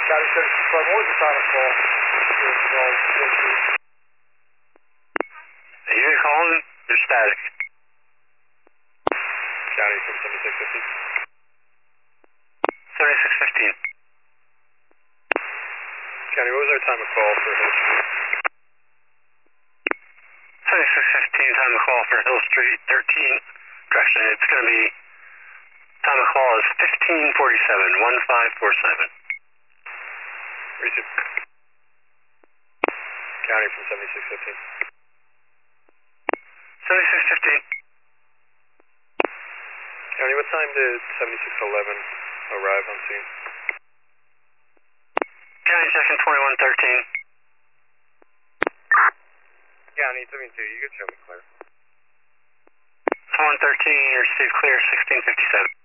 County 3611, what was the time of call? You been calling? You're static. County from 7615. 7615. County, what was our time of call for Hill Street? 7615, time of call for Hill Street, 13. Correction, it's going to be, time of call is 1547, 1547. Receive. County from 7615. 7615. County, what time did 7611 arrive on scene? County section 2113. County 72, you can show me clear. 2113, you're received clear, 1657.